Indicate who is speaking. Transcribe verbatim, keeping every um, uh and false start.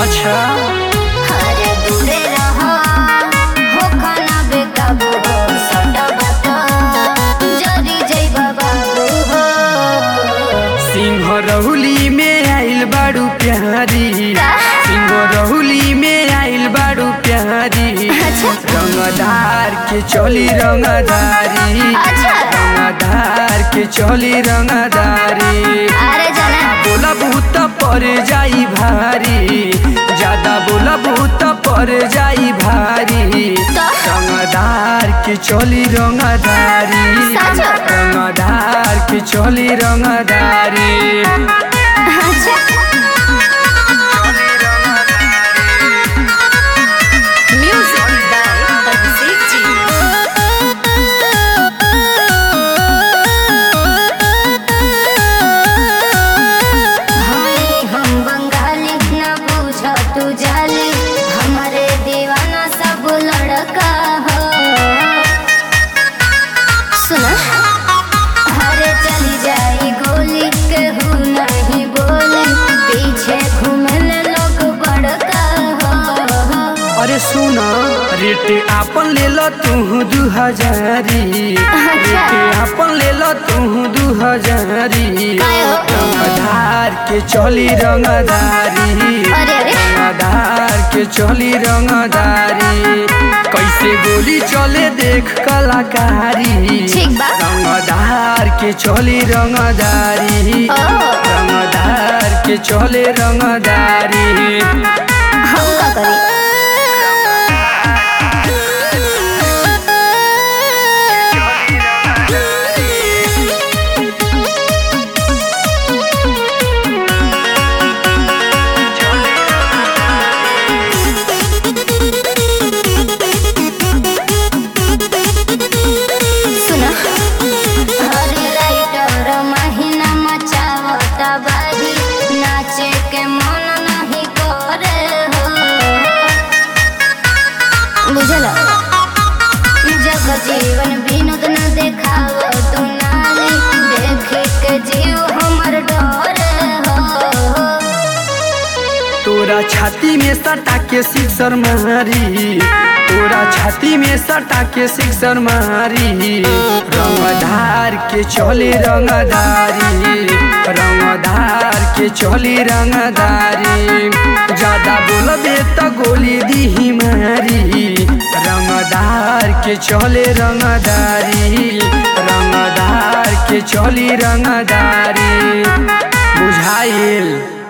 Speaker 1: अच्छा
Speaker 2: अरे दूरे रहो हो खाना बेकाबू हो सटा बाता जरी जइबा बाबू हो।
Speaker 1: सिंह रहुली में आइल बाड़ू प्यारी, सिंह रहुली में आइल बाड़ू प्यारी।
Speaker 2: अच्छा।
Speaker 1: रंगदार के चली रंगदारी,
Speaker 2: अच्छा।
Speaker 1: रंगदार के चली रंगदारी।
Speaker 2: अरे जाना
Speaker 1: बोला भूत पर जाई भारी, ज्यादा बोला भूत पर जाई भारी।
Speaker 2: तो?
Speaker 1: रंगदार के चली रंगदारी,
Speaker 2: सच?
Speaker 1: रंगदार के चली रंगदारी।
Speaker 2: अच्छा म्यूजिक बाय अभिषेक जी। हमें हम बंगाली न पूछा तू जाली, हमारे दीवाना सब लड़का हो। सुना हरे चली जाई गोली केहू नहीं बोले, पीछे घूमने लोग बड़का हो।
Speaker 1: अरे सुना रेट आपन ले लो तू दू हजारी, रेट आपन ले लो तू दू हजारी।
Speaker 2: काय हो?
Speaker 1: रंगदार के चली रंगदारी,
Speaker 2: अरे अरे
Speaker 1: रंगदार के चली रंगदारी। कैसे गोली चले देख कलाकारी,
Speaker 2: ठीक बा।
Speaker 1: रंगदार के चली रंगदारी,
Speaker 2: ओ।
Speaker 1: रंगदार के चले रंगदारी।
Speaker 2: हम का करी सुना हरे राइटर महीना मचावता बाजी, नाचे के मन नहीं करे हो। बुझला जग जीवन विनोद न देखाव तू नाली, देखे के जीव हमर डरे हो।
Speaker 1: तोरा छाती में सटा के सिक्सर मारी, तोरा छाती में सटा के सिक्सर मारी। रंगदार के चले रंगदारी, रंगदार के चली रंगदारी। ज्यादा बोलबे तो गोली दी मारी, रंगदार के चले रंगदारी, रंगदार के चली रंगदारी। बुझाइल।